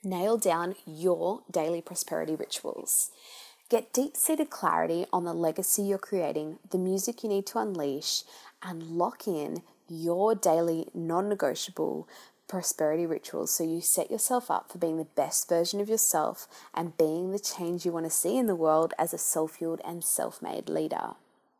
Nail down your daily prosperity rituals. Get deep-seated clarity on the legacy you're creating, the music you need to unleash, and lock in your daily non-negotiable prosperity rituals so you set yourself up for being the best version of yourself and being the change you want to see in the world as a self-fueled and self-made leader.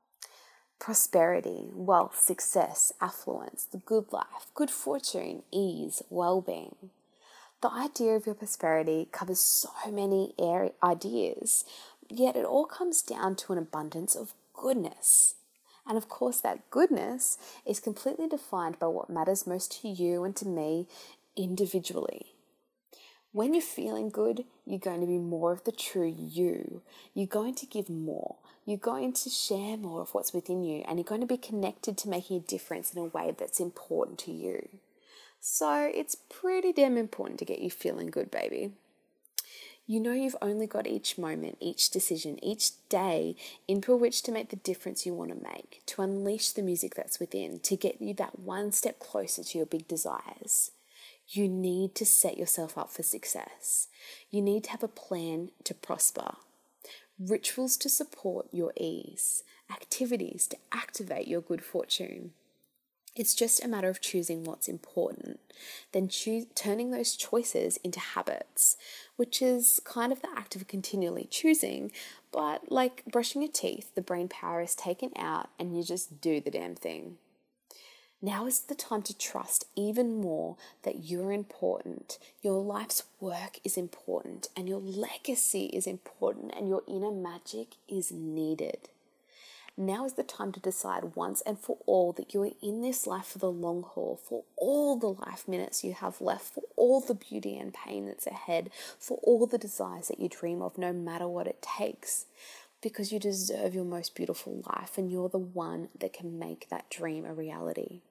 Prosperity, wealth, success, affluence, the good life, good fortune, ease, well-being. The idea of your prosperity covers so many ideas, yet it all comes down to an abundance of goodness. And of course, that goodness is completely defined by what matters most to you and to me individually. When you're feeling good, you're going to be more of the true you. You're going to give more. You're going to share more of what's within you, and you're going to be connected to making a difference in a way that's important to you. So it's pretty damn important to get you feeling good, baby. You know you've only got each moment, each decision, each day into which to make the difference you want to make, to unleash the music that's within, to get you that one step closer to your big desires. You need to set yourself up for success. You need to have a plan to prosper. Rituals to support your ease. Activities to activate your good fortune. It's just a matter of choosing what's important, then turning those choices into habits, which is kind of the act of continually choosing, but like brushing your teeth, the brain power is taken out and you just do the damn thing. Now is the time to trust even more that you're important, your life's work is important, and your legacy is important, and your inner magic is needed. Now is the time to decide once and for all that you are in this life for the long haul, for all the life minutes you have left, for all the beauty and pain that's ahead, for all the desires that you dream of, no matter what it takes. Because you deserve your most beautiful life, and you're the one that can make that dream a reality.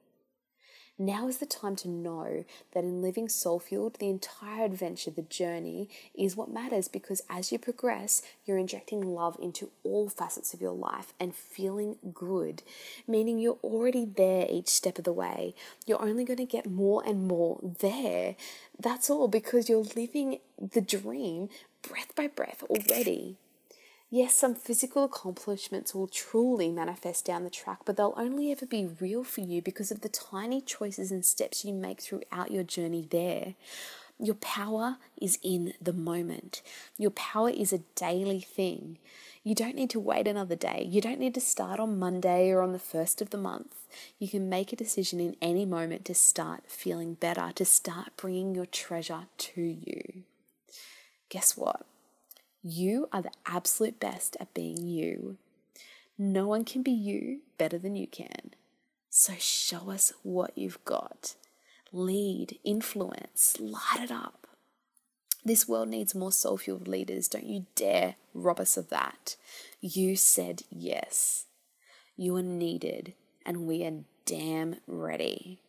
Now is the time to know that in living soul-fueled, the entire adventure, the journey, is what matters, because as you progress, you're injecting love into all facets of your life and feeling good, meaning you're already there each step of the way. You're only going to get more and more there. That's all because you're living the dream breath by breath already. Yes, some physical accomplishments will truly manifest down the track, but they'll only ever be real for you because of the tiny choices and steps you make throughout your journey there. Your power is in the moment. Your power is a daily thing. You don't need to wait another day. You don't need to start on Monday or on the 1st of the month. You can make a decision in any moment to start feeling better, to start bringing your treasure to you. Guess what? You are the absolute best at being you. No one can be you better than you can. So show us what you've got. Lead, influence, light it up. This world needs more soul-fueled leaders. Don't you dare rob us of that. You said yes. You are needed, and we are damn ready.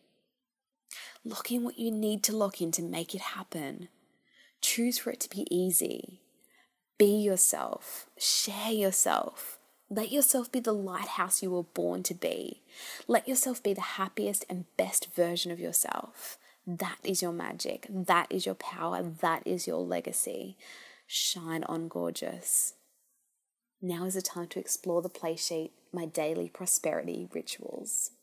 Lock in what you need to lock in to make it happen. Choose for it to be easy. Be yourself. Share yourself. Let yourself be the lighthouse you were born to be. Let yourself be the happiest and best version of yourself. That is your magic. That is your power. That is your legacy. Shine on, gorgeous. Now is the time to explore the play sheet, my daily prosperity rituals.